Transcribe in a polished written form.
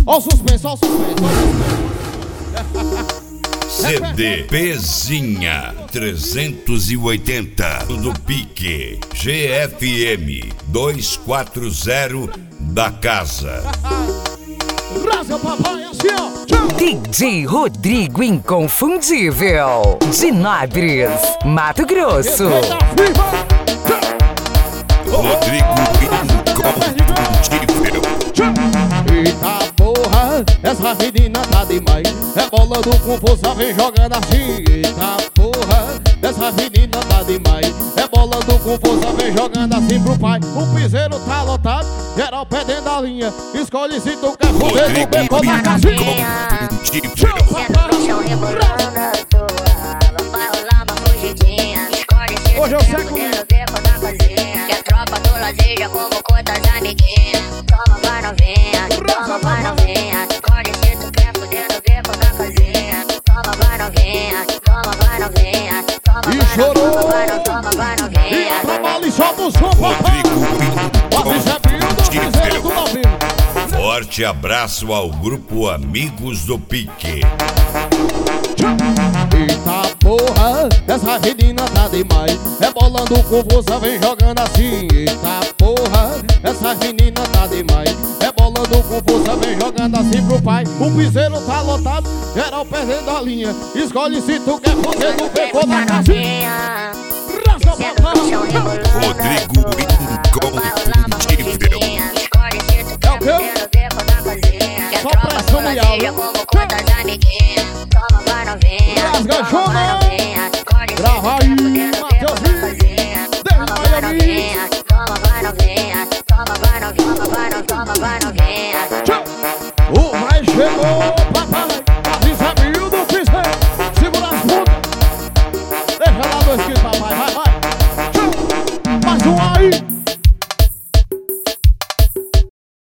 Ó o suspense, ó o suspense. CD Pezinha 380 do Pique GFM 240 da casa. Brasil, papai, assim, ó. DJ Rodrigo Inconfundível, de Nabres, Mato Grosso. Rodrigo Inconfundível. Eita porra, essa menina tá demais. Rebolando com força, vem jogando assim. Eita porra, essa menina tá demais. Rebolando com força, vem jogando assim pro pai. O piseiro tá lotado, geral pé dentro da linha. Escolhe se tu quer foder no beco da casinha. Senta no chão rebolando a tua. Vai rolar uma fugidinha. Escolhe se tu quer foder no beco da casinha. Que a tropa do lazer já convocou tuas amiguinhas. Toma, vai novinha, toma, vai novinha. Escolhe se tu quer foder no beco da casinha. Toma, vai novinha, toma, vai novinha. Toma, vai novinha, toma, vai novinha. E trabalho só no som, papai. Inconfundível. Forte abraço ao grupo Amigos do Pique. Eita porra, essa menina tá demais. Rebolando com força, vem jogando assim. Eita porra, essa menina tá demais. Rebolando com força, vem jogando assim pro pai. O piseiro tá lotado, geral perdendo a linha. Escolhe se tu quer fazer no beco da casinha. Rodrigo Inconfundível. É o quê? Só pressão e aula. Toma, vai novinha. Rasgachona. Grava aí, Matheusinho. Toma, vai novinha. Toma, vai novinha. Toma, vai novinha. Toma, vai novinha. O mais chegou, papai. Avisa mil do piseiro. Segura as pontas. Deixa lá dois quilos, papai. Vai. Mais um aí.